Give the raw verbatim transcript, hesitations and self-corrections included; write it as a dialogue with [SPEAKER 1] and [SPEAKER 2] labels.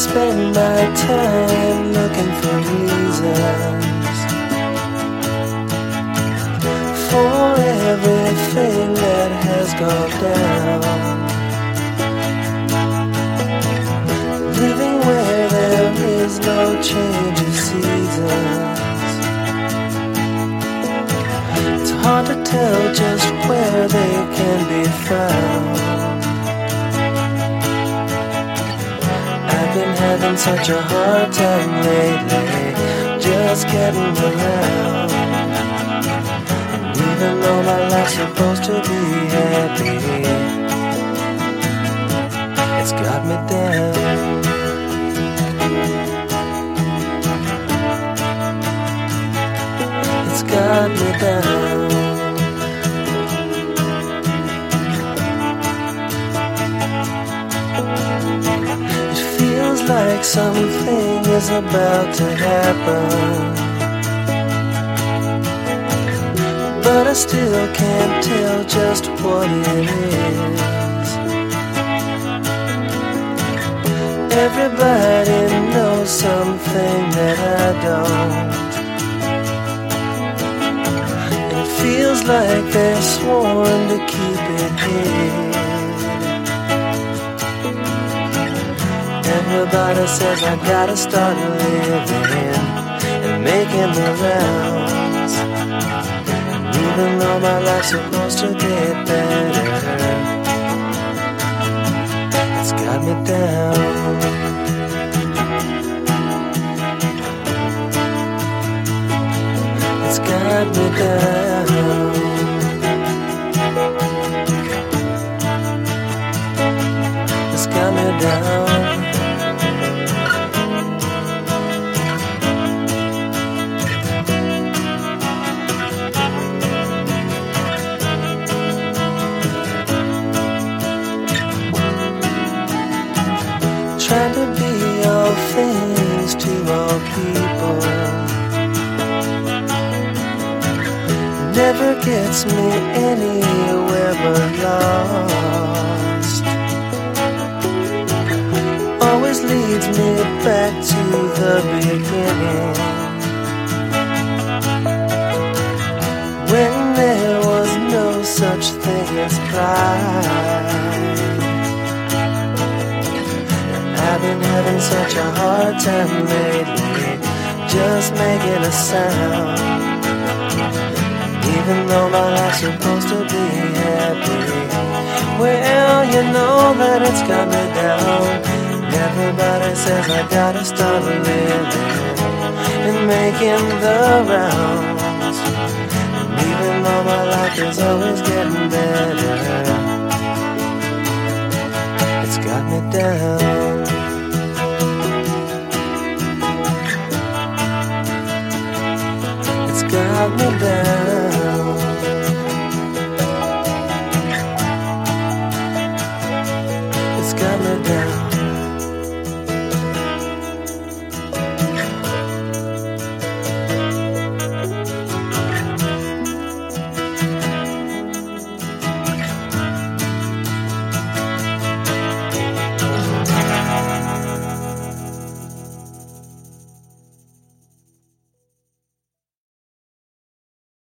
[SPEAKER 1] spend my time looking for reasons for everything that has gone down. Living where there is no change of seasons. It's hard to tell just where they can be found. I've been having such a hard time lately, just getting around. And even though my life's supposed to be happy, it's got me down. It's got me down. Like something is about to happen, but I still can't tell just what it is. Everybody knows something that I don't. It feels like they're sworn to keep it hid. Everybody says I gotta start living and making the rounds. And even though my life's supposed to get better, it's got me down. It's got me down. It's got me down. Trying to be all things to all people never gets me anywhere but lost. Always leads me back to the beginning, when there was no such thing as pride. I've been having such a hard time lately, just making a sound. Even though my life's supposed to be happy, well, you know that it's got me down. Everybody says I gotta start living and making the rounds. And even though my life is always getting better, it's got me down. It's got me down.